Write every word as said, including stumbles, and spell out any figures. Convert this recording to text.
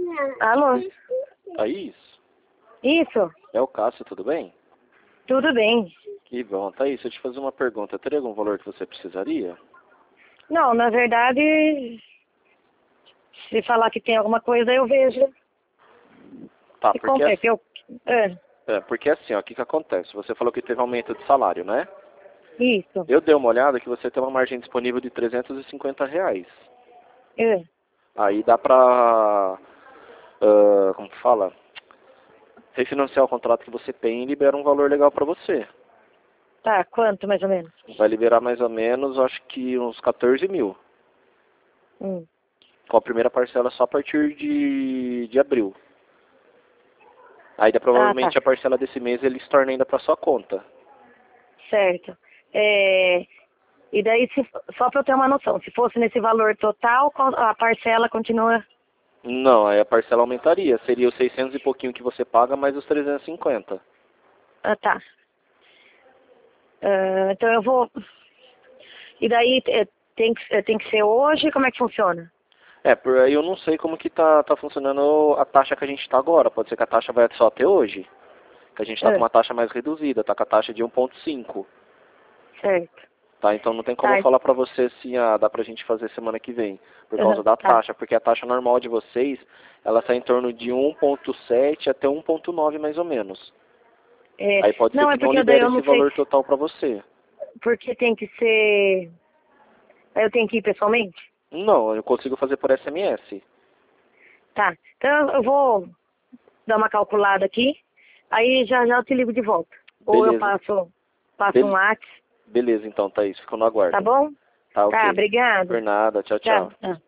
Alô? Thaís? Isso? É o Cássio, tudo bem? Tudo bem. Que bom. Thaís, se eu te fazer uma pergunta, teria algum valor que você precisaria? Não, na verdade, se falar que tem alguma coisa, eu vejo. Tá, E porque, como é assim, que eu... É, é, porque assim, ó, o que que acontece? Você falou que teve aumento de salário, né? isso. Eu dei uma olhada que você tem uma margem disponível de trezentos e cinquenta reais. É. Aí dá pra, ah, como que fala? Refinanciar o contrato que você tem e libera um valor legal pra você. Tá, quanto mais ou menos? Vai liberar mais ou menos, acho que uns quatorze mil. Hum. Com a primeira parcela só a partir de, de abril. Aí dá, Ah, tá. provavelmente a parcela desse mês ele se torna ainda para sua conta. Certo. É, e daí, se, só para eu ter uma noção, se fosse nesse valor total, qual- a parcela continua... Não, aí a parcela aumentaria. Seria os seiscentos e pouquinho que você paga, mais os trezentos e cinquenta. Ah, tá. Ah, então eu vou... E daí, é, tem que, é, tem que ser hoje? Como é que funciona? É, por aí eu não sei como que tá, tá funcionando a taxa que a gente está agora. Pode ser que a taxa vai só até hoje. Que a gente está com É, uma taxa mais reduzida, tá com a taxa de um ponto cinco. certo. Tá, então não tem como eu Tá, falar pra você se ah, dá pra gente fazer semana que vem. Por causa uhum, da tá. taxa, porque a taxa normal de vocês, ela está em torno de um ponto sete até um ponto nove mais ou menos. É, Aí pode ser não, é que não porque daí libere eu esse não sei valor total pra você. porque tem que ser... Aí eu tenho que ir pessoalmente? Não, eu consigo fazer por S M S. Tá. Então eu vou dar uma calculada aqui, aí já já eu te ligo de volta. Ou eu Beleza. passo, passo um Bel- WhatsApp, Beleza então, Thaís. Fico no tá aguardo. bom? Tá, Tá, ok. obrigado. Por nada. Tchau, Tchau. tchau. Ah.